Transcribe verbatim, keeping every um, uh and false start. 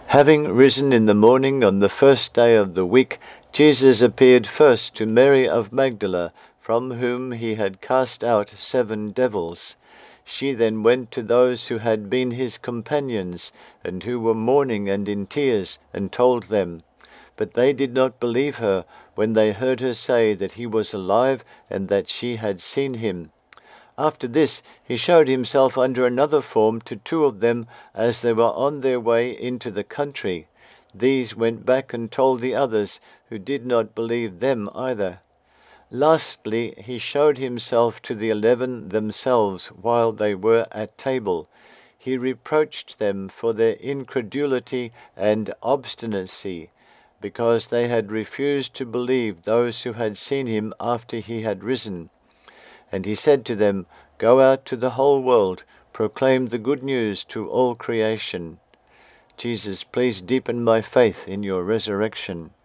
Having risen in the morning on the first day of the week, Jesus appeared first to Mary of Magdala, from whom he had cast out seven devils. She then went to those who had been his companions, and who were mourning and in tears, and told them. But they did not believe her when they heard her say that he was alive and that she had seen him. After this he showed himself under another form to two of them as they were on their way into the country. These went back and told the others, who did not believe them either. Lastly he showed himself to the eleven themselves while they were at table. He reproached them for their incredulity and obstinacy, because they had refused to believe those who had seen him after he had risen. And he said to them, Go out to the whole world, proclaim the good news to all creation. Jesus, please deepen my faith in your resurrection.